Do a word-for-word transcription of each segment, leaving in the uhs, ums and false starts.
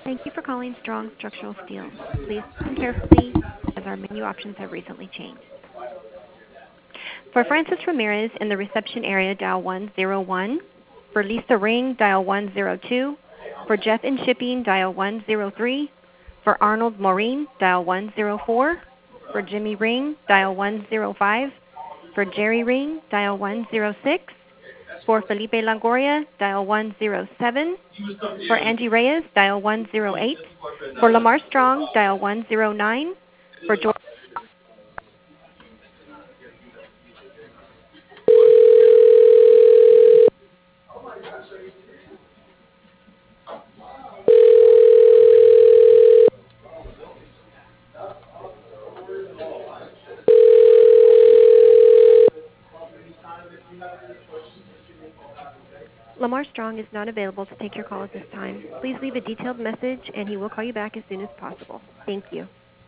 Thank you for calling Strong Structural Steel. Please listen carefully as our menu options have recently changed. For Francis Ramirez in the reception area, dial one zero one. For Lisa Ring, dial one zero two. For Jeff in shipping, dial one zero three. For Arnold Maureen, dial one zero four. For Jimmy Ring, dial one zero five. For Jerry Ring, dial one zero six. For Felipe Longoria, dial one zero seven. For Angie Reyes, dial one zero eight. For Lamar Strong, dial one zero nine. For George Lamar Strong is not available to take your call at this time. Please leave a detailed message and he will call you back as soon as possible. Thank you.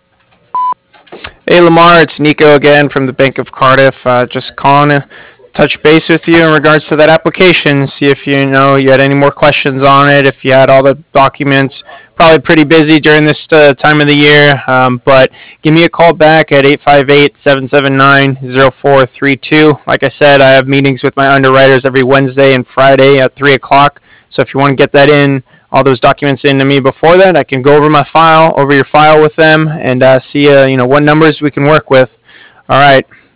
Hey Lamar, it's Nico again from the Bank of Cardiff. Uh, just calling to touch base with you in regards to that application. See if you know you had any more questions on it. If you had all the documents. Probably pretty busy during this uh, time of the year, um, but give me a call back at eight five eight, seven seven nine, zero four three two. Like I said, I have meetings with my underwriters every Wednesday and Friday at three o'clock. So if you want to get that in, all those documents into me before that, I can go over my file, over your file with them, and uh, see uh, you know what numbers we can work with. All right.